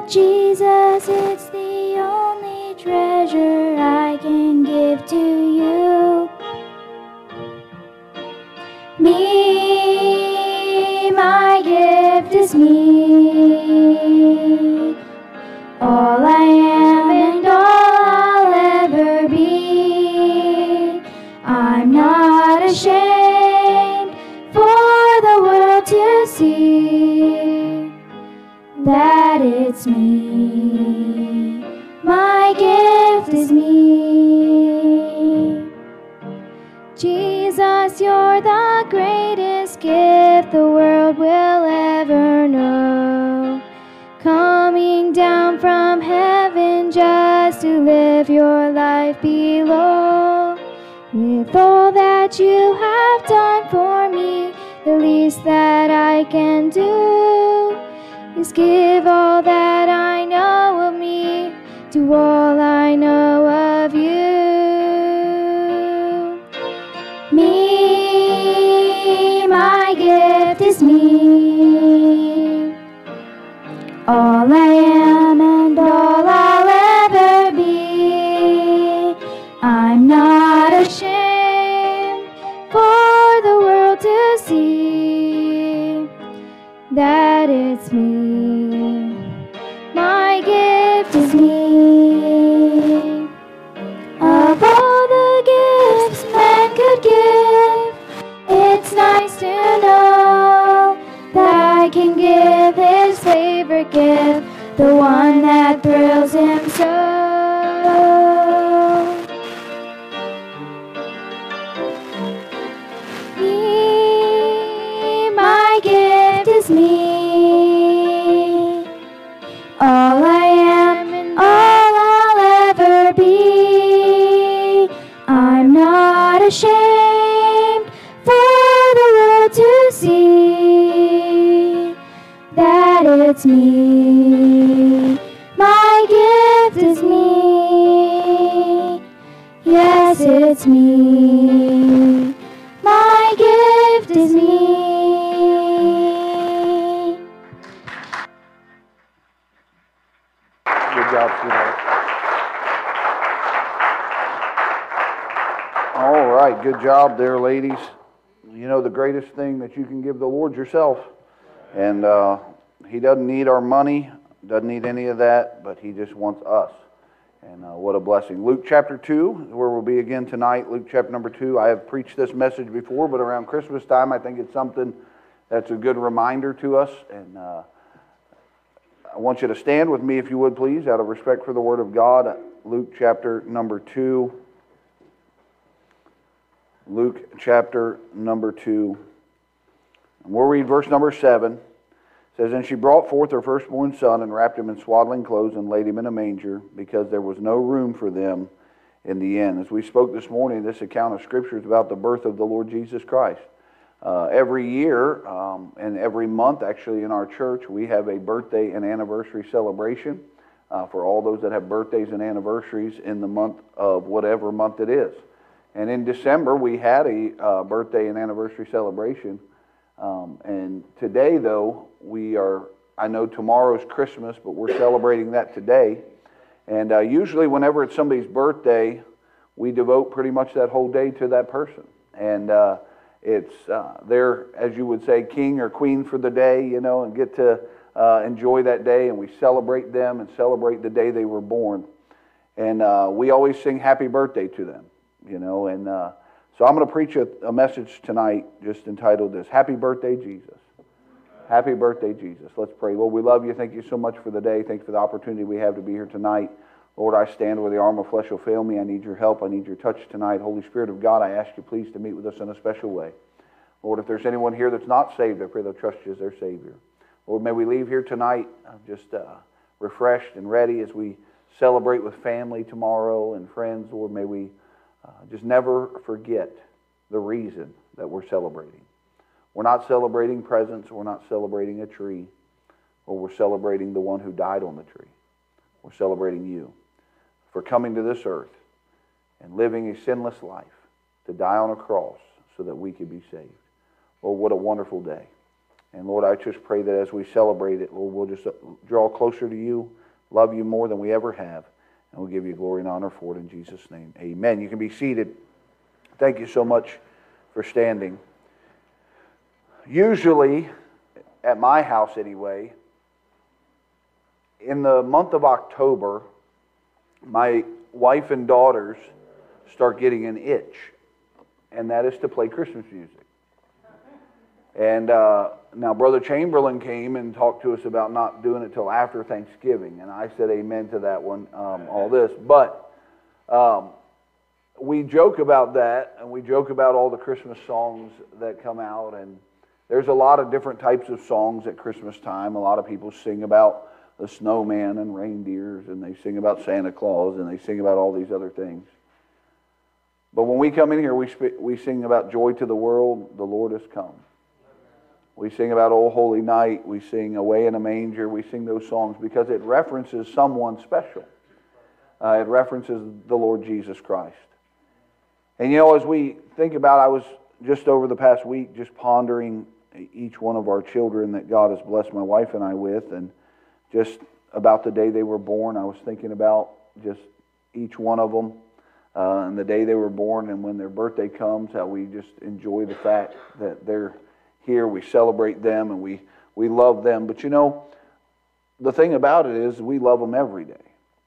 Jesus, it's the only treasure I can give to you. Me, my gift is me. All I am and all I'll ever be. I'm not ashamed for the world to see that it's me. My gift is me. Jesus, you're the greatest gift the world will ever know. Coming down from heaven just to live your life below. With all that you have done for me, the least that I can do is give all that I know of me to all I know of you. Me, my gift is me. All I am and all I'll ever be. I'm not ashamed for the world to see that it's me. My gift is me. Of all the gifts man could give, it's nice to know that I can give his favorite gift, the one that thrills him so. Me, my gift is me. All I am and all I'll ever be. I'm not ashamed for the world to see that it's me. My gift is me. Yes, it's me. My gift is me. Good job, sweetheart. All right, good job there, ladies. You know, the greatest thing that you can give the Lord yourself. And He doesn't need our money, doesn't need any of that, but He just wants us. And what a blessing. Luke chapter 2 is where we'll be again tonight. Luke chapter number 2. I have preached this message before, but around Christmas time, I think it's something that's a good reminder to us. And I want you to stand with me, if you would, please, out of respect for the Word of God. Luke chapter number 2. Luke chapter number 2. And we'll read verse number 7. It says, "And she brought forth her firstborn son, and wrapped him in swaddling clothes, and laid him in a manger, because there was no room for them in the inn." As we spoke this morning, this account of Scripture is about the birth of the Lord Jesus Christ. Every year, and every month actually in our church, we have a birthday and anniversary celebration for all those that have birthdays and anniversaries in the month of whatever month it is. And in December, we had a birthday and anniversary celebration. And today, though, I know tomorrow's Christmas, but we're celebrating that today. And usually whenever it's somebody's birthday, we devote pretty much that whole day to that person. And it's they're, as you would say, king or queen for the day, you know, and get to enjoy that day. And we celebrate them and celebrate the day they were born. And we always sing happy birthday to them, you know. And so I'm going to preach a message tonight just entitled this, Happy Birthday, Jesus. Happy birthday, Jesus. Let's pray. Lord, we love you. Thank you so much for the day. Thank you for the opportunity we have to be here tonight. Lord, I stand where the arm of flesh will fail me. I need your help. I need your touch tonight. Holy Spirit of God, I ask you please to meet with us in a special way. Lord, if there's anyone here that's not saved, I pray they'll trust you as their Savior. Lord, may we leave here tonight just refreshed and ready as we celebrate with family tomorrow and friends. Lord, may we just never forget the reason that we're celebrating. We're not celebrating presents. We're not celebrating a tree. Or we're celebrating the one who died on the tree. We're celebrating you for coming to this earth and living a sinless life to die on a cross so that we could be saved. Oh, what a wonderful day. And Lord, I just pray that as we celebrate it, Lord, we'll just draw closer to you, love you more than we ever have, and we'll give you glory and honor for it in Jesus' name. Amen. You can be seated. Thank you so much for standing. Usually, at my house anyway, in the month of October, my wife and daughters start getting an itch, and that is to play Christmas music. And now Brother Chamberlain came and talked to us about not doing it till after Thanksgiving, and I said amen to that one, all this. But we joke about that, and we joke about all the Christmas songs that come out, and there's a lot of different types of songs at Christmas time. A lot of people sing about the snowman and reindeers, and they sing about Santa Claus, and they sing about all these other things. But when we come in here, we sing about joy to the world, the Lord has come. We sing about O Holy Night. We sing Away in a Manger. We sing those songs because it references someone special. It references the Lord Jesus Christ. And you know, as we think about, I was just over the past week just pondering each one of our children that God has blessed my wife and I with, and just about the day they were born. I was thinking about just each one of them and the day they were born, and when their birthday comes, how we just enjoy the fact that they're here. We celebrate them and we love them. But you know, the thing about it is we love them every day.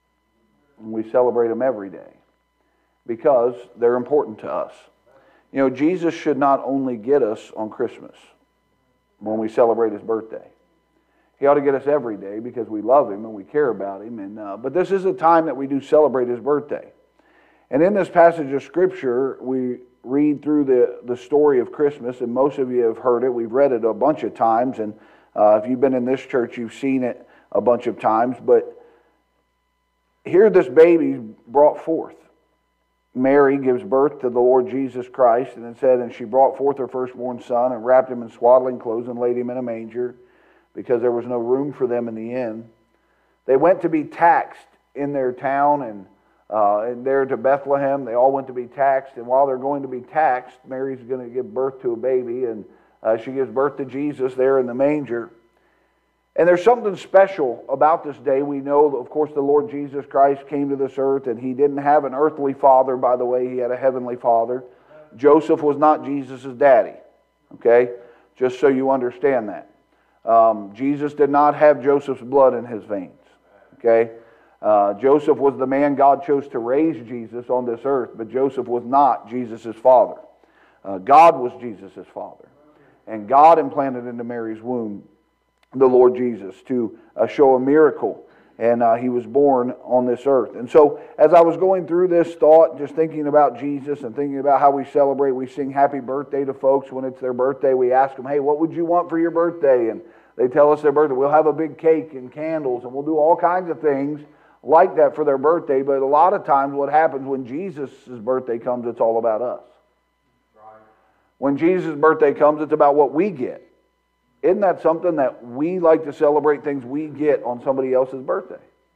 And we celebrate them every day because they're important to us. You know, Jesus should not only get us on Christmas when we celebrate His birthday. He ought to get us every day because we love Him and we care about Him. But this is a time that we do celebrate His birthday. And in this passage of Scripture, we read through the story of Christmas, and most of you have heard it. We've read it a bunch of times, and if you've been in this church, you've seen it a bunch of times. But here this baby brought forth. Mary gives birth to the Lord Jesus Christ, and it said, and she brought forth her firstborn son, and wrapped him in swaddling clothes, and laid him in a manger, because there was no room for them in the inn. They went to be taxed in their town, and there to Bethlehem, they all went to be taxed, and while they're going to be taxed, Mary's going to give birth to a baby, and she gives birth to Jesus there in the manger. And there's something special about this day. We know, of course, the Lord Jesus Christ came to this earth, and He didn't have an earthly father, by the way. He had a heavenly Father. Joseph was not Jesus' daddy, okay? Just so you understand that. Jesus did not have Joseph's blood in his veins, okay? Joseph was the man God chose to raise Jesus on this earth, but Joseph was not Jesus' father. God was Jesus' father. And God implanted into Mary's womb the Lord Jesus to show a miracle. And He was born on this earth. And so as I was going through this thought, just thinking about Jesus and thinking about how we celebrate, we sing happy birthday to folks when it's their birthday. We ask them, hey, what would you want for your birthday? And they tell us their birthday. We'll have a big cake and candles, and we'll do all kinds of things like that for their birthday. But a lot of times what happens when Jesus' birthday comes, it's all about us. Right. When Jesus' birthday comes, it's about what we get. Isn't that something that we like to celebrate, things we get on somebody else's birthday?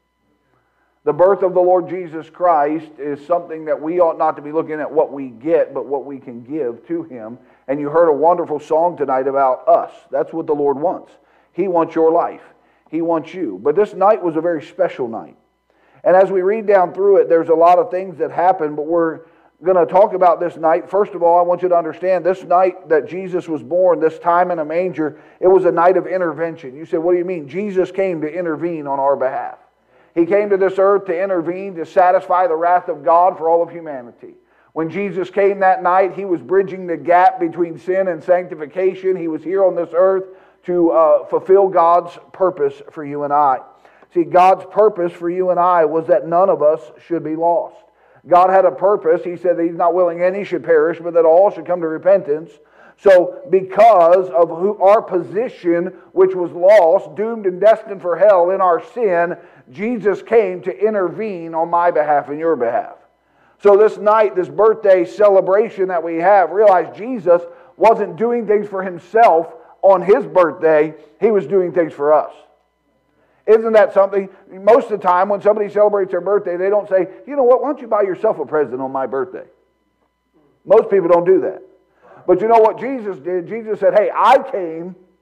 The birth of the Lord Jesus Christ is something that we ought not to be looking at what we get, but what we can give to Him. And you heard a wonderful song tonight about us. That's what the Lord wants. He wants your life. He wants you. But this night was a very special night. And as we read down through it, there's a lot of things that happen, but we're going to talk about this night. First of all, I want you to understand this night that Jesus was born, this time in a manger, it was a night of intervention. You say, what do you mean? Jesus came to intervene on our behalf. He came to this earth to intervene, to satisfy the wrath of God for all of humanity. When Jesus came that night, He was bridging the gap between sin and sanctification. He was here on this earth to fulfill God's purpose for you and I. See, God's purpose for you and I was that none of us should be lost. God had a purpose. He said that He's not willing any should perish, but that all should come to repentance. So because of our position, which was lost, doomed and destined for hell in our sin, Jesus came to intervene on my behalf and your behalf. So this night, this birthday celebration that we have, realize Jesus wasn't doing things for Himself on His birthday. He was doing things for us. Isn't that something? Most of the time when somebody celebrates their birthday, they don't say, you know what, why don't you buy yourself a present on my birthday? Most people don't do that. But you know what Jesus did? Jesus said, hey, I came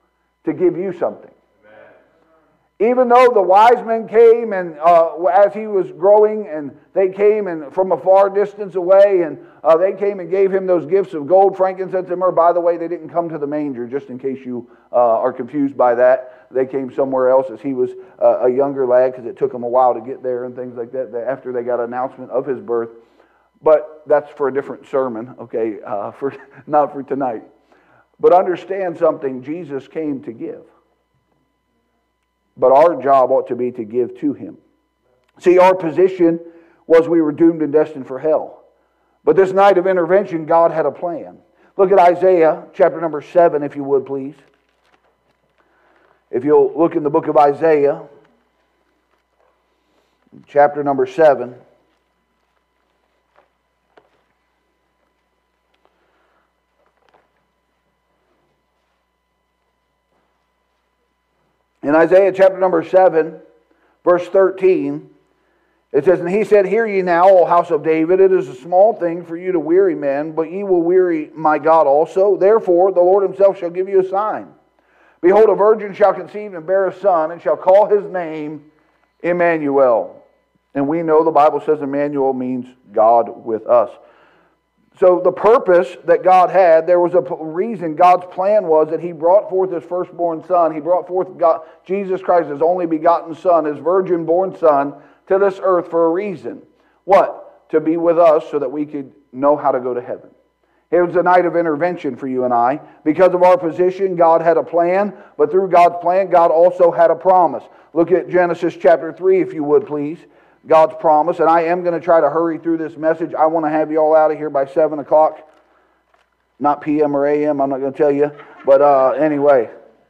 to give you something. Even though the wise men came and as he was growing, and they came and from a far distance away, and they came and gave him those gifts of gold, frankincense, and myrrh. By the way, they didn't come to the manger, just in case you are confused by that. They came somewhere else as he was a younger lad, because it took him a while to get there and things like that after they got an announcement of his birth. But that's for a different sermon, okay, not for tonight. But understand something, Jesus came to give. But our job ought to be to give to him. See, our position was we were doomed and destined for hell. But this night of intervention, God had a plan. Look at Isaiah chapter number 7, if you would, please. If you'll look in the book of Isaiah, chapter number 7. In Isaiah chapter number 7, verse 13, it says, "And he said, Hear ye now, O house of David, it is a small thing for you to weary men, but ye will weary my God also. Therefore the Lord himself shall give you a sign. Behold, a virgin shall conceive and bear a son, and shall call his name Emmanuel." And we know the Bible says Emmanuel means God with us. So the purpose that God had, there was a reason. God's plan was that he brought forth his firstborn son. He brought forth Jesus Christ, his only begotten son, his virgin-born son, to this earth for a reason. What? To be with us so that we could know how to go to heaven. It was a night of intervention for you and I. Because of our position, God had a plan, but through God's plan, God also had a promise. Look at Genesis chapter 3, if you would, please. God's promise, and I am going to try to hurry through this message. I want to have you all out of here by 7 o'clock. Not p.m. or a.m., I'm not going to tell you. But anyway.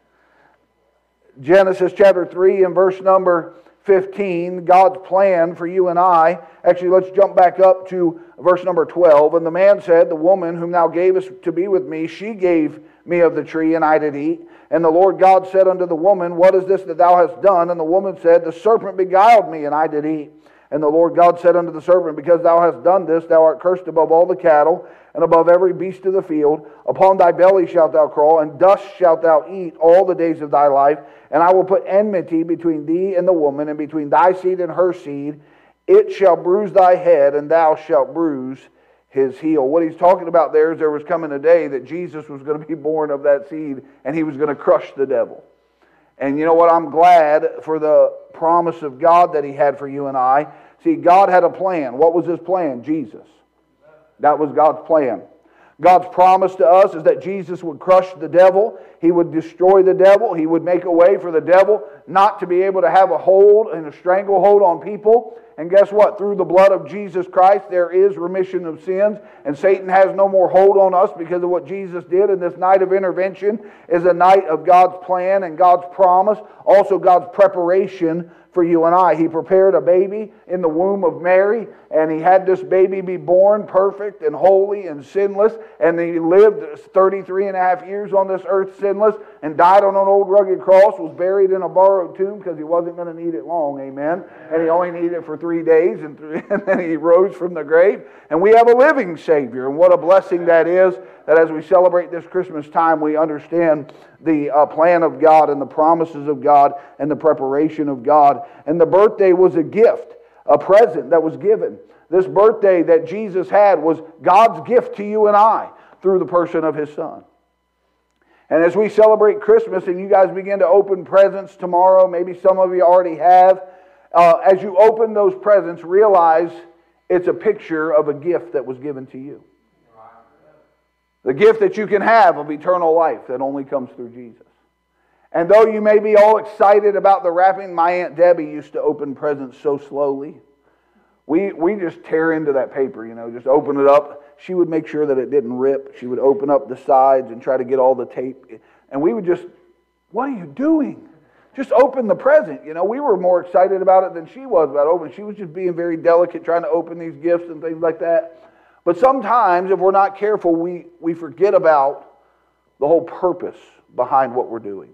Genesis chapter 3 and verse number 15, God's plan for you and I. Actually, let's jump back up to verse number 12. "And the man said, The woman whom thou gavest to be with me, she gave me of the tree, and I did eat. And the Lord God said unto the woman, What is this that thou hast done? And the woman said, The serpent beguiled me, and I did eat. And the Lord God said unto the serpent, Because thou hast done this, thou art cursed above all the cattle, and above every beast of the field. Upon thy belly shalt thou crawl, and dust shalt thou eat all the days of thy life. And I will put enmity between thee and the woman, and between thy seed and her seed. It shall bruise thy head, and thou shalt bruise his heel." What he's talking about there is there was coming a day that Jesus was going to be born of that seed, and he was going to crush the devil. And you know what? I'm glad for the promise of God that he had for you and I. See, God had a plan. What was his plan? Jesus. That was God's plan. God's promise to us is that Jesus would crush the devil. He would destroy the devil. He would make a way for the devil not to be able to have a hold and a stranglehold on people. And guess what? Through the blood of Jesus Christ, there is remission of sins. And Satan has no more hold on us because of what Jesus did. And this night of intervention is a night of God's plan and God's promise. Also God's preparation for you and I. He prepared a baby in the womb of Mary, and he had this baby be born perfect and holy and sinless, and he lived 33 and a half years on this earth sinless, and died on an old rugged cross, was buried in a borrowed tomb because he wasn't going to need it long, amen? And he only needed it for 3 days, and then he rose from the grave. And we have a living Savior, and what a blessing that is, that as we celebrate this Christmas time, we understand the plan of God and the promises of God and the preparation of God. And the birthday was a gift, a present that was given. This birthday that Jesus had was God's gift to you and I through the person of his Son. And as we celebrate Christmas and you guys begin to open presents tomorrow, maybe some of you already have, as you open those presents, realize it's a picture of a gift that was given to you. The gift that you can have of eternal life that only comes through Jesus. And though you may be all excited about the wrapping, my Aunt Debbie used to open presents so slowly. We just tear into that paper, just open it up. She would make sure that it didn't rip. She would open up the sides and try to get all the tape. And we would just, what are you doing? Just open the present. We were more excited about it than she was about opening. She was just being very delicate trying to open these gifts and things like that. But sometimes, if we're not careful, we forget about the whole purpose behind what we're doing.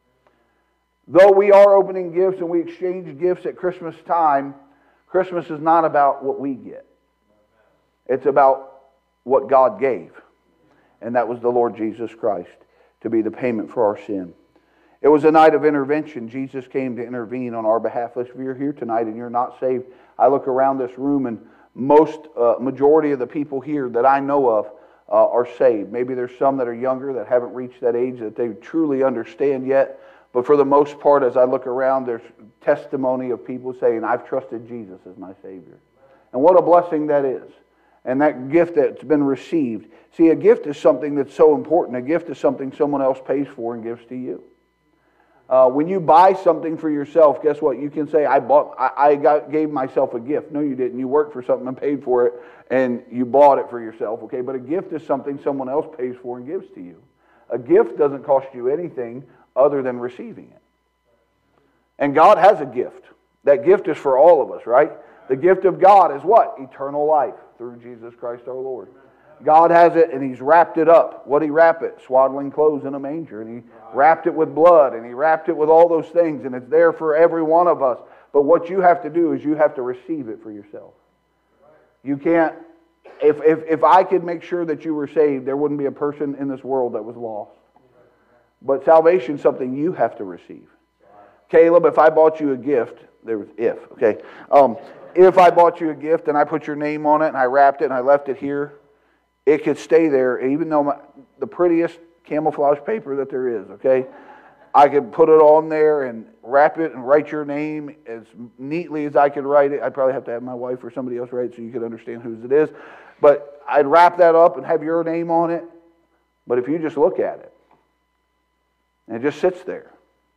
Though we are opening gifts and we exchange gifts at Christmas time, Christmas is not about what we get. It's about what God gave. And that was the Lord Jesus Christ to be the payment for our sin. It was a night of intervention. Jesus came to intervene on our behalf. If you're here tonight and you're not saved, I look around this room and majority of the people here that I know of are saved. Maybe there's some that are younger that haven't reached that age that they truly understand yet. But for the most part, as I look around, there's testimony of people saying, I've trusted Jesus as my Savior. And what a blessing that is. And that gift that's been received. See, a gift is something that's so important. A gift is something someone else pays for and gives to you. When you buy something for yourself, guess what? You can say, gave myself a gift. No, you didn't. You worked for something and paid for it, and you bought it for yourself. Okay, but a gift is something someone else pays for and gives to you. A gift doesn't cost you anything other than receiving it. And God has a gift. That gift is for all of us, right? The gift of God is what? Eternal life through Jesus Christ our Lord. God has it, and He's wrapped it up. What did He wrap it? Swaddling clothes in a manger. And He wrapped it with blood, and He wrapped it with all those things, and it's there for every one of us. But what you have to do is you have to receive it for yourself. You can't, if I could make sure that you were saved, there wouldn't be a person in this world that was lost. But salvation is something you have to receive. Caleb, if I bought you a gift, okay? If I bought you a gift and I put your name on it and I wrapped it and I left it here, it could stay there, even though the prettiest camouflage paper that there is, okay? I could put it on there and wrap it and write your name as neatly as I could write it. I'd probably have to have my wife or somebody else write it so you could understand whose it is. But I'd wrap that up and have your name on it. But if you just look at it, and it just sits there,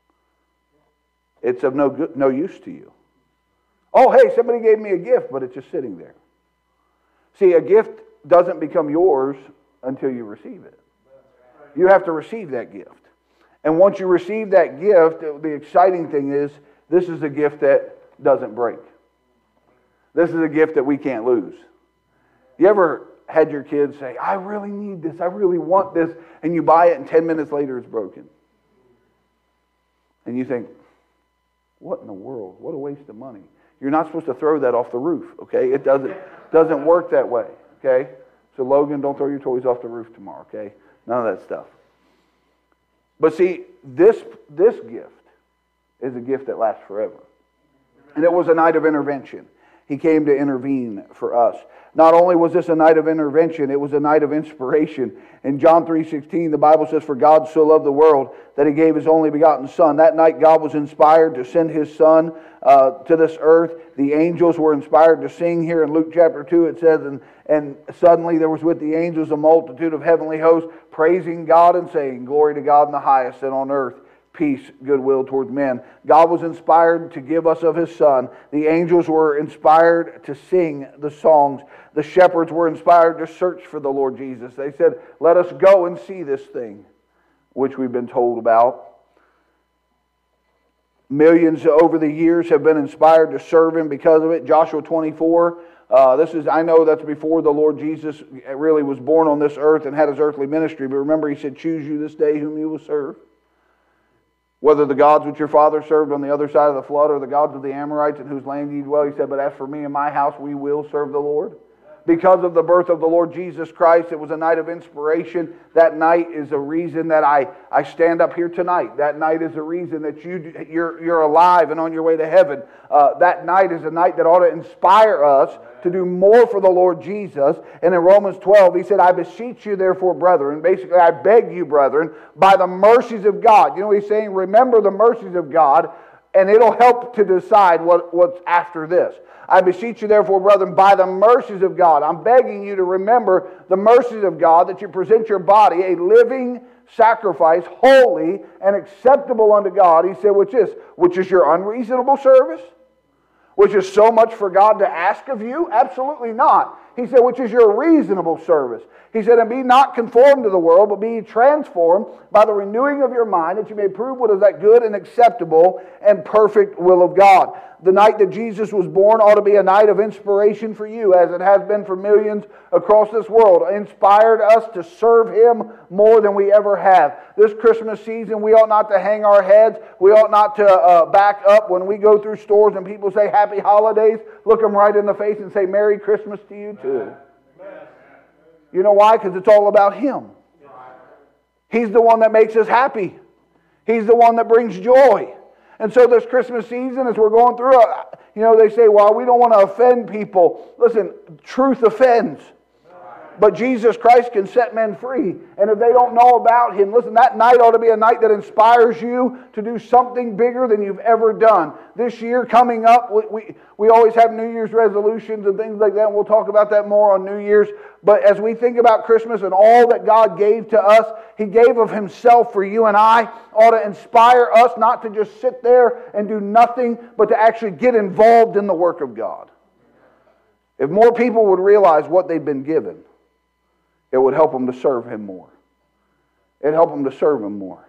it's of no use to you. Oh, hey, somebody gave me a gift, but it's just sitting there. See, a gift doesn't become yours until you receive it. You have to receive that gift. And once you receive that gift, the exciting thing is, this is a gift that doesn't break. This is a gift that we can't lose. You ever had your kids say, I really need this, I really want this, and you buy it and 10 minutes later it's broken? And you think, what in the world? What a waste of money. You're not supposed to throw that off the roof, okay? It doesn't work that way, okay? So Logan, don't throw your toys off the roof tomorrow, okay? None of that stuff. But see, this gift is a gift that lasts forever. And it was a night of intervention. He came to intervene for us. Not only was this a night of intervention, it was a night of inspiration. In John 3:16, the Bible says, for God so loved the world that He gave His only begotten Son. That night God was inspired to send His Son to this earth. The angels were inspired to sing here. In Luke chapter 2 it says, and suddenly there was with the angels a multitude of heavenly hosts, praising God and saying, glory to God in the highest, and on earth peace, goodwill towards men. God was inspired to give us of His Son. The angels were inspired to sing the songs. The shepherds were inspired to search for the Lord Jesus. They said, let us go and see this thing, which we've been told about. Millions over the years have been inspired to serve Him because of it. Joshua 24, I know that's before the Lord Jesus really was born on this earth and had His earthly ministry. But remember, He said, choose you this day whom you will serve. Whether the gods which your father served on the other side of the flood or the gods of the Amorites in whose land ye dwell, He said, but as for me and my house, we will serve the Lord. Because of the birth of the Lord Jesus Christ, it was a night of inspiration. That night is a reason that I stand up here tonight. That night is a reason that you're alive and on your way to heaven. That night is a night that ought to inspire us to do more for the Lord Jesus. And in Romans 12, he said, I beseech you therefore, brethren. Basically, I beg you, brethren, by the mercies of God. You know what he's saying? Remember the mercies of God, and it'll help to decide what's after this. I beseech you therefore, brethren, by the mercies of God. I'm begging you to remember the mercies of God, that you present your body a living sacrifice, holy and acceptable unto God. He said, which is your unreasonable service? Which is so much for God to ask of you? Absolutely not. He said, which is your reasonable service. He said, and be not conformed to the world, but be transformed by the renewing of your mind, that you may prove what is that good and acceptable and perfect will of God. The night that Jesus was born ought to be a night of inspiration for you, as it has been for millions across this world. Inspired us to serve Him more than we ever have. This Christmas season, we ought not to hang our heads. We ought not to back up when we go through stores and people say Happy Holidays. Look them right in the face and say Merry Christmas to you too. You know why? Because it's all about Him. He's the one that makes us happy. He's the one that brings joy. And so this Christmas season, as we're going through it, they say, well, we don't want to offend people. Listen, truth offends. But Jesus Christ can set men free. And if they don't know about Him, listen, that night ought to be a night that inspires you to do something bigger than you've ever done. This year coming up, we always have New Year's resolutions and things like that. And we'll talk about that more on New Year's. But as we think about Christmas and all that God gave to us, He gave of Himself for you and I, ought to inspire us not to just sit there and do nothing, but to actually get involved in the work of God. If more people would realize what they've been given, it would help them to serve Him more. It'd help them to serve Him more.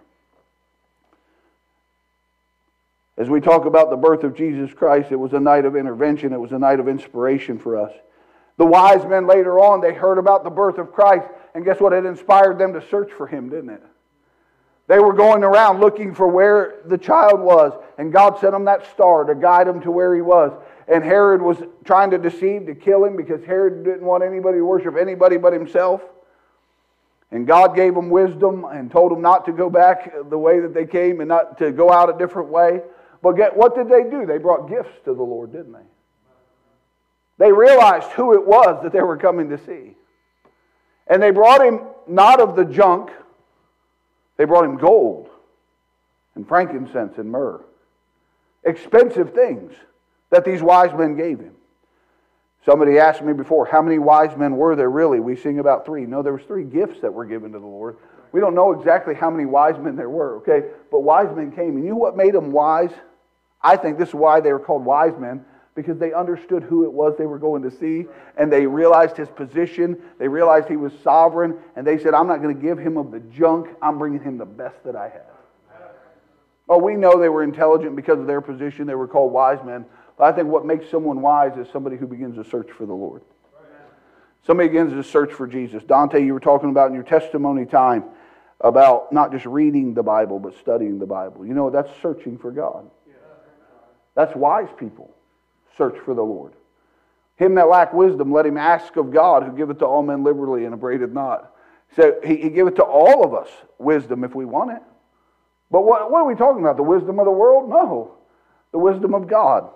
As we talk about the birth of Jesus Christ, it was a night of intervention. It was a night of inspiration for us. The wise men later on, they heard about the birth of Christ, and guess what? It inspired them to search for Him, didn't it? They were going around looking for where the child was, and God sent them that star to guide them to where He was. And Herod was trying to deceive, to kill Him, because Herod didn't want anybody to worship anybody but himself. And God gave them wisdom and told them not to go back the way that they came and not to go out a different way. But what did they do? They brought gifts to the Lord, didn't they? They realized who it was that they were coming to see. And they brought Him not of the junk. They brought Him gold and frankincense and myrrh. Expensive things that these wise men gave Him. Somebody asked me before, how many wise men were there really? We sing about 3. No, there was 3 gifts that were given to the Lord. We don't know exactly how many wise men there were, okay? But wise men came. And you know what made them wise? I think this is why they were called wise men, because they understood who it was they were going to see, and they realized His position. They realized He was sovereign, and they said, I'm not going to give Him of the junk. I'm bringing Him the best that I have. Oh, we know they were intelligent because of their position. They were called wise men. But I think what makes someone wise is somebody who begins to search for the Lord. Somebody begins to search for Jesus. Dante, you were talking about in your testimony time about not just reading the Bible, but studying the Bible. You know, that's searching for God. That's wise people. Search for the Lord. Him that lack wisdom, let him ask of God, who giveth to all men liberally and upbraideth not. So He giveth to all of us wisdom if we want it. But what are we talking about? The wisdom of the world? No. The wisdom of God.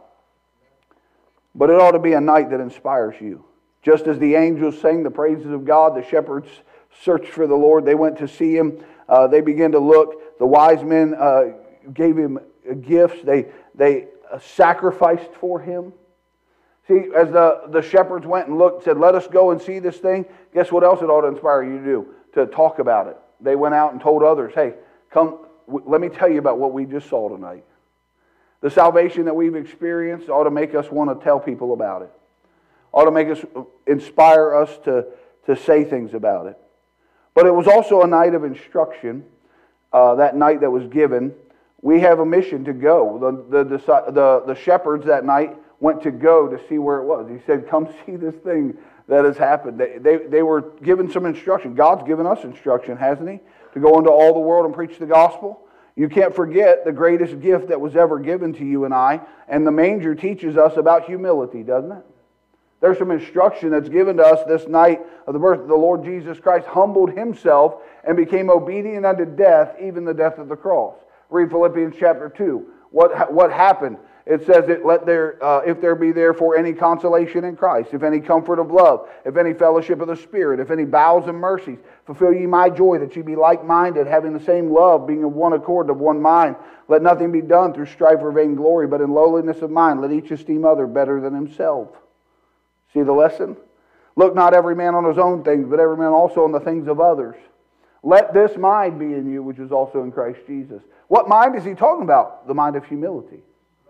But it ought to be a night that inspires you. Just as the angels sang the praises of God, the shepherds searched for the Lord. They went to see Him. They began to look. The wise men gave Him gifts. They sacrificed for Him. See, as the shepherds went and looked, said, let us go and see this thing. Guess what else it ought to inspire you to do? To talk about it. They went out and told others, hey, come, let me tell you about what we just saw tonight. The salvation that we've experienced ought to make us want to tell people about it. Ought to make us, inspire us to say things about it. But it was also a night of instruction, that night that was given. We have a mission to go. The shepherds that night went to go to see where it was. He said, come see this thing that has happened. They were given some instruction. God's given us instruction, hasn't He? To go into all the world and preach the gospel. You can't forget the greatest gift that was ever given to you and I. And the manger teaches us about humility, doesn't it? There's some instruction that's given to us this night of the birth of the Lord Jesus Christ. Humbled Himself and became obedient unto death, even the death of the cross. Read Philippians chapter 2. What happened? It says, if there be therefore any consolation in Christ, if any comfort of love, if any fellowship of the Spirit, if any bowels and mercies, fulfill ye my joy, that ye be like-minded, having the same love, being of one accord, of one mind. Let nothing be done through strife or vainglory, but in lowliness of mind, let each esteem other better than himself. See the lesson? Look not every man on his own things, but every man also on the things of others. Let this mind be in you, which is also in Christ Jesus. What mind is he talking about? The mind of humility.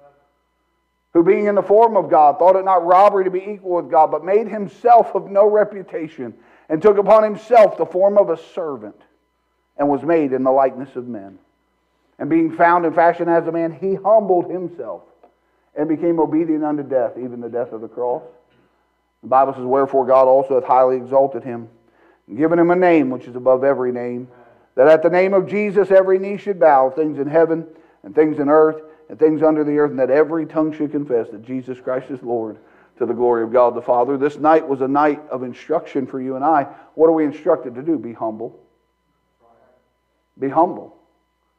Who being in the form of God, thought it not robbery to be equal with God, but made himself of no reputation, and took upon himself the form of a servant, and was made in the likeness of men. And being found in fashion as a man, he humbled himself, and became obedient unto death, even the death of the cross. The Bible says, wherefore God also hath highly exalted him, and given him a name which is above every name, that at the name of Jesus every knee should bow, things in heaven, and things in earth, and things under the earth, and that every tongue should confess that Jesus Christ is Lord, to the glory of God the Father. This night was a night of instruction for you and I. What are we instructed to do? Be humble. Be humble.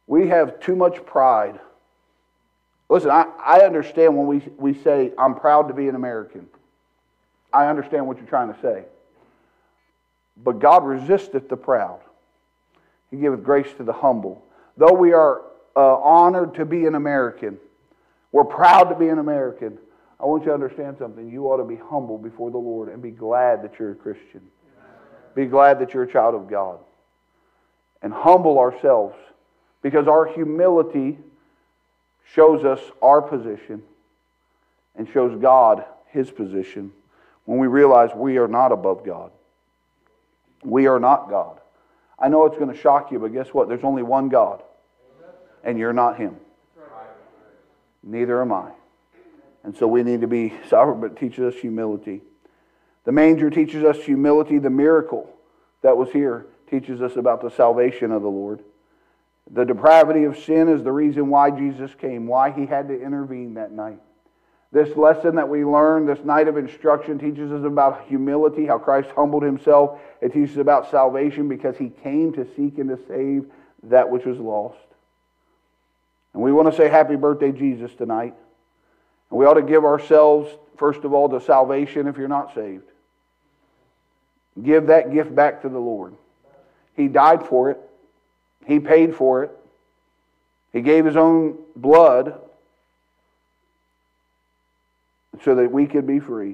We have too much pride. Listen, I understand when we say, I'm proud to be an American. I understand what you're trying to say. But God resisteth the proud. He giveth grace to the humble. Though we are honored to be an American, we're proud to be an American, I want you to understand something. You ought to be humble before the Lord and be glad that you're a Christian. Be glad that you're a child of God. And humble ourselves, because our humility shows us our position and shows God His position when we realize we are not above God. We are not God. I know it's going to shock you, but guess what? There's only one God, and you're not Him. Neither am I. And so we need to be sovereign, but it teaches us humility. The manger teaches us humility. The miracle that was here teaches us about the salvation of the Lord. The depravity of sin is the reason why Jesus came, why He had to intervene that night. This lesson that we learned, this night of instruction, teaches us about humility, how Christ humbled Himself. It teaches us about salvation because He came to seek and to save that which was lost. And we want to say happy birthday, Jesus, tonight. And we ought to give ourselves, first of all, to salvation if you're not saved. Give that gift back to the Lord. He died for it. He paid for it. He gave His own blood so that we could be free.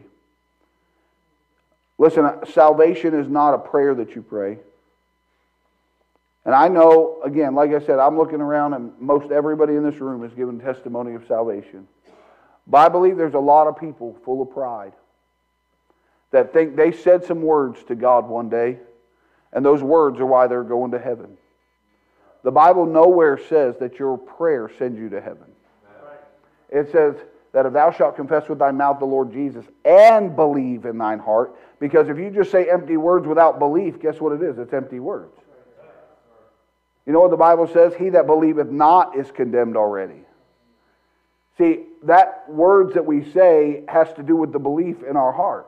Listen, salvation is not a prayer that you pray. And I know, again, like I said, I'm looking around and most everybody in this room has given testimony of salvation. But I believe there's a lot of people full of pride that think they said some words to God one day, and those words are why they're going to heaven. The Bible nowhere says that your prayer sends you to heaven. It says that if thou shalt confess with thy mouth the Lord Jesus and believe in thine heart, because if you just say empty words without belief, guess what it is? It's empty words. You know what the Bible says? He that believeth not is condemned already. See, that words that we say has to do with the belief in our heart.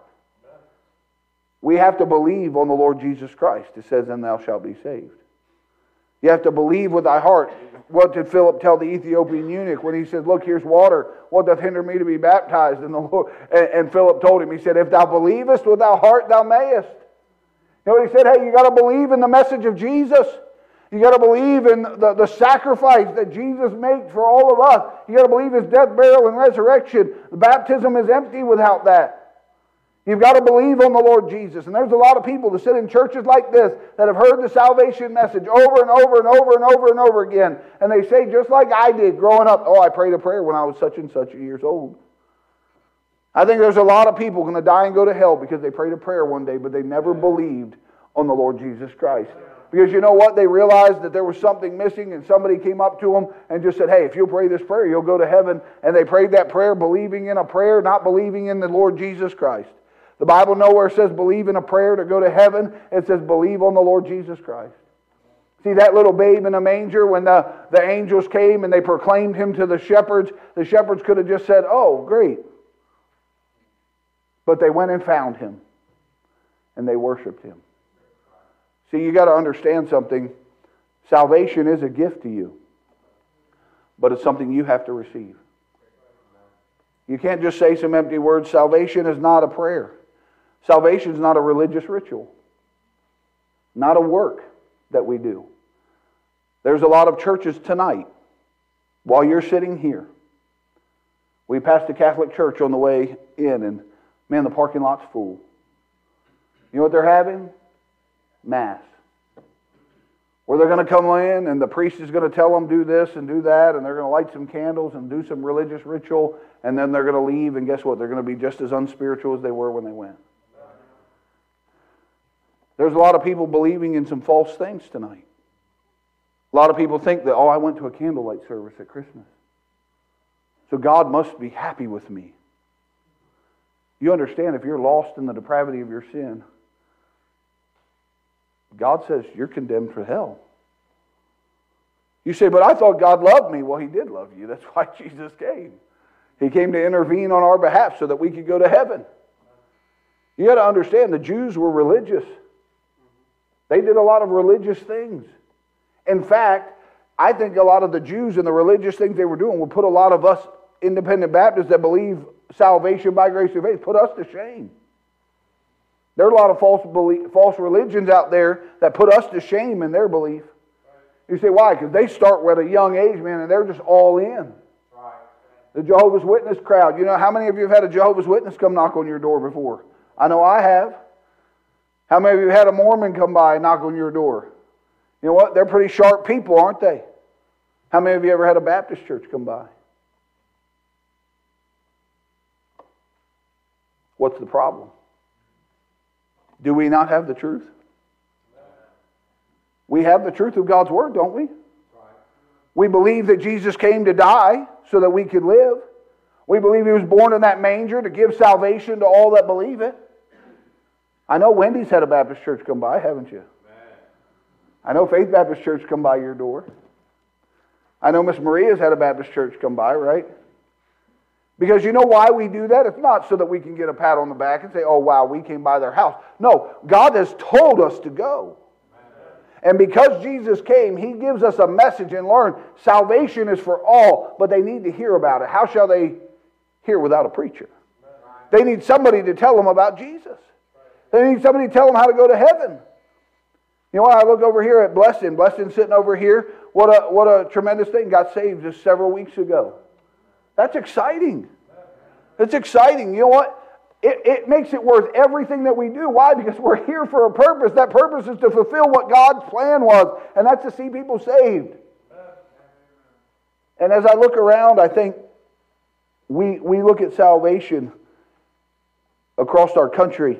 We have to believe on the Lord Jesus Christ. It says, and thou shalt be saved. You have to believe with thy heart. What did Philip tell the Ethiopian eunuch when he said, look, here's water. What doth hinder me to be baptized? And the Lord, and Philip told him, he said, if thou believest with thy heart, thou mayest. You know what he said? Hey, you got to believe in the message of Jesus. You got to believe in the sacrifice that Jesus made for all of us. You got to believe His death, burial, and resurrection. The baptism is empty without that. You've got to believe on the Lord Jesus. And there's a lot of people that sit in churches like this that have heard the salvation message over and over and over and over and over again. And they say, just like I did growing up, oh, I prayed a prayer when I was such and such years old. I think there's a lot of people going to die and go to hell because they prayed a prayer one day, but they never believed on the Lord Jesus Christ. Because you know what? They realized that there was something missing, and somebody came up to them and just said, hey, if you'll pray this prayer, you'll go to heaven. And they prayed that prayer believing in a prayer, not believing in the Lord Jesus Christ. The Bible nowhere says believe in a prayer to go to heaven. It says believe on the Lord Jesus Christ. See that little babe in a manger when the angels came and they proclaimed Him to the shepherds could have just said, oh, great. But they went and found Him and they worshiped Him. See, you got to understand something. Salvation is a gift to you, but it's something you have to receive. You can't just say some empty words. Salvation is not a prayer. Salvation is not a religious ritual, not a work that we do. There's a lot of churches tonight, while you're sitting here. We passed a Catholic church on the way in, and man, the parking lot's full. You know what they're having? Mass. Where they're going to come in and the priest is going to tell them do this and do that, and they're going to light some candles and do some religious ritual, and then they're going to leave, and guess what? They're going to be just as unspiritual as they were when they went. There's a lot of people believing in some false things tonight. A lot of people think that, oh, I went to a candlelight service at Christmas, so God must be happy with me. You understand, if you're lost in the depravity of your sin, God says you're condemned for hell. You say, but I thought God loved me. Well, He did love you. That's why Jesus came. He came to intervene on our behalf so that we could go to heaven. You got to understand, the Jews were religious. They did a lot of religious things. In fact, I think a lot of the Jews and the religious things they were doing would put a lot of us independent Baptists that believe salvation by grace through faith, put us to shame. There are a lot of false religions out there that put us to shame in their belief. You say, why? Because they start at a young age, man, and they're just all in. The Jehovah's Witness crowd. You know, how many of you have had a Jehovah's Witness come knock on your door before? I know I have. How many of you had a Mormon come by and knock on your door? You know what? They're pretty sharp people, aren't they? How many of you ever had a Baptist church come by? What's the problem? Do we not have the truth? We have the truth of God's Word, don't we? We believe that Jesus came to die so that we could live. We believe He was born in that manger to give salvation to all that believe it. I know Wendy's had a Baptist church come by, haven't you? I know Faith Baptist Church come by your door. I know Miss Maria's had a Baptist church come by, right? Because you know why we do that? It's not so that we can get a pat on the back and say, oh wow, we came by their house. No, God has told us to go. And because Jesus came, He gives us a message and learn salvation is for all, but they need to hear about it. How shall they hear without a preacher? They need somebody to tell them about Jesus. They need somebody to tell them how to go to heaven. You know what? I look over here at Blessing. Blessing sitting over here. What a tremendous thing. Got saved just several weeks ago. That's exciting. It's exciting. You know what? It makes it worth everything that we do. Why? Because we're here for a purpose. That purpose is to fulfill what God's plan was, and that's to see people saved. And as I look around, I think we look at salvation across our country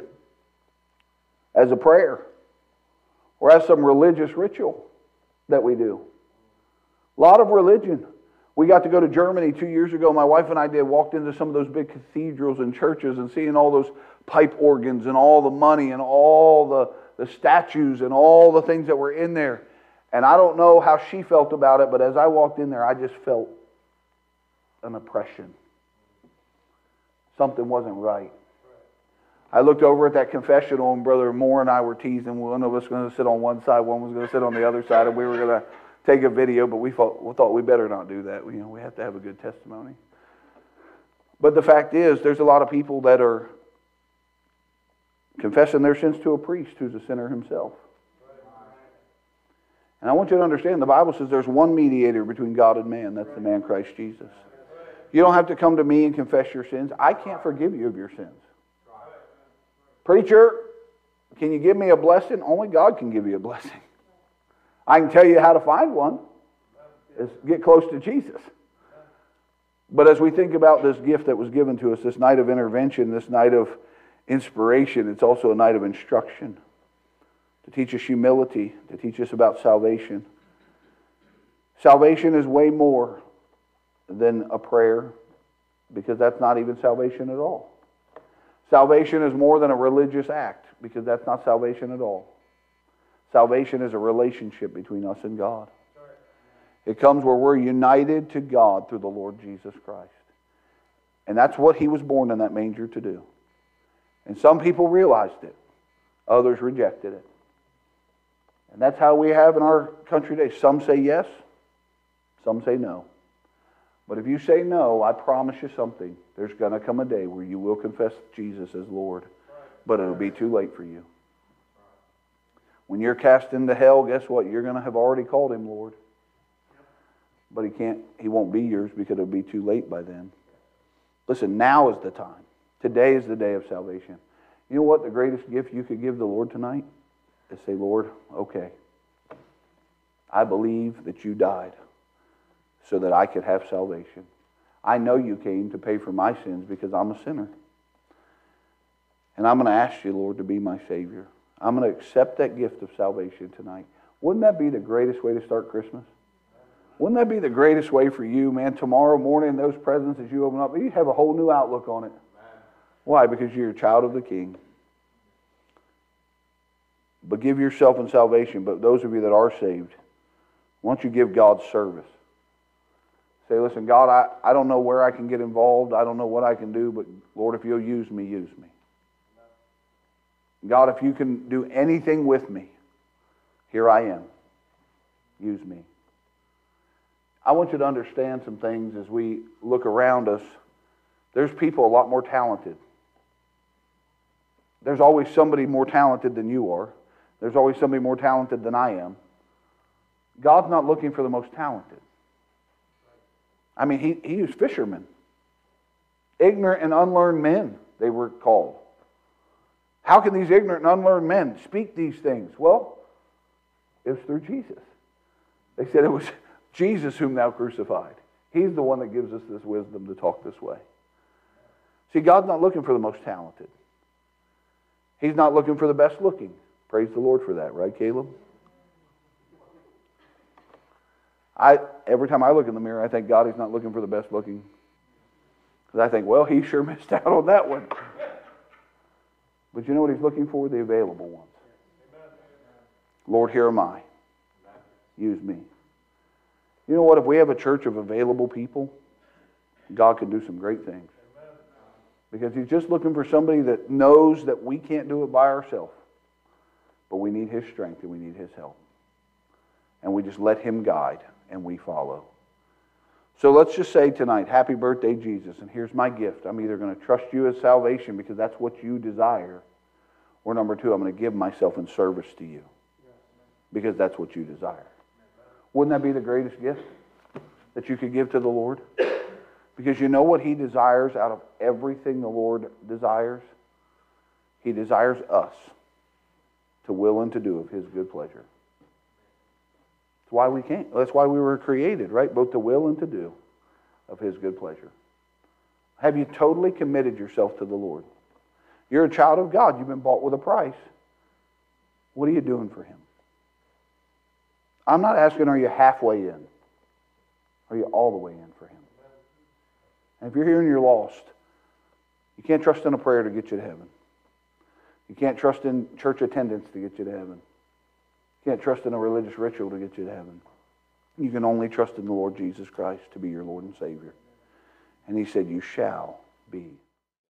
as a prayer or as some religious ritual that we do. A lot of religion. We got to go to Germany 2 years ago. My wife and I walked into some of those big cathedrals and churches and seeing all those pipe organs and all the money and all the statues and all the things that were in there. And I don't know how she felt about it, but as I walked in there, I just felt an oppression. Something wasn't right. I looked over at that confessional, and Brother Moore and I were teasing. One of us was going to sit on one side, one was going to sit on the other side, and we were going to take a video, but we thought we better not do that. We have to have a good testimony. But the fact is, there's a lot of people that are confessing their sins to a priest who's a sinner himself. And I want you to understand, the Bible says there's one mediator between God and man. That's the man Christ Jesus. You don't have to come to me and confess your sins. I can't forgive you of your sins. Preacher, can you give me a blessing? Only God can give you a blessing. I can tell you how to find one. Is get close to Jesus. But as we think about this gift that was given to us, this night of intervention, this night of inspiration, it's also a night of instruction. To teach us humility, to teach us about salvation. Salvation is way more than a prayer, because that's not even salvation at all. Salvation is more than a religious act, because that's not salvation at all. Salvation is a relationship between us and God. It comes where we're united to God through the Lord Jesus Christ. And that's what He was born in that manger to do. And some people realized it. Others rejected it. And that's how we have in our country today. Some say yes, some say no. But if you say no, I promise you something. There's going to come a day where you will confess Jesus as Lord. But it'll be too late for you. When you're cast into hell, guess what? You're going to have already called Him Lord. But He won't be yours because it'll be too late by then. Listen, now is the time. Today is the day of salvation. You know what the greatest gift you could give the Lord tonight? Is say, Lord, okay, I believe that you died so that I could have salvation. I know you came to pay for my sins because I'm a sinner. And I'm going to ask you, Lord, to be my Savior. I'm going to accept that gift of salvation tonight. Wouldn't that be the greatest way to start Christmas? Wouldn't that be the greatest way for you, man? Tomorrow morning, those presents as you open up, you have a whole new outlook on it. Why? Because you're a child of the King. But give yourself in salvation. But those of you that are saved, why don't you give God service? Say, listen, God, I don't know where I can get involved. I don't know what I can do, but Lord, if you'll use me, use me. God, if you can do anything with me, here I am. Use me. I want you to understand some things as we look around us. There's people a lot more talented. There's always somebody more talented than you are. There's always somebody more talented than I am. God's not looking for the most talented. I mean, he used fishermen. Ignorant and unlearned men, they were called. How can these ignorant and unlearned men speak these things? Well, it was through Jesus. They said it was Jesus whom thou crucified. He's the one that gives us this wisdom to talk this way. See, God's not looking for the most talented. He's not looking for the best looking. Praise the Lord for that, right, Caleb? Every time I look in the mirror, I think God is not looking for the best looking. Because I think, well, he sure missed out on that one. But you know what he's looking for? The available ones. Lord, here am I. Use me. You know what? If we have a church of available people, God can do some great things. Because he's just looking for somebody that knows that we can't do it by ourselves. But we need his strength and we need his help. And we just let him guide and we follow. So let's just say tonight, happy birthday, Jesus. And here's my gift. I'm either going to trust you as salvation because that's what you desire. Or number two, I'm going to give myself in service to you. Because that's what you desire. Wouldn't that be the greatest gift that you could give to the Lord? Because you know what he desires out of everything the Lord desires? He desires us to will and to do of his good pleasure. That's why we can't. That's why we were created, right? Both to will and to do of his good pleasure. Have you totally committed yourself to the Lord? You're a child of God. You've been bought with a price. What are you doing for him? I'm not asking, are you halfway in? Are you all the way in for him? And if you're here and you're lost, you can't trust in a prayer to get you to heaven. You can't trust in church attendance to get you to heaven. You can't trust in a religious ritual to get you to heaven. You can only trust in the Lord Jesus Christ to be your Lord and Savior. And he said, you shall be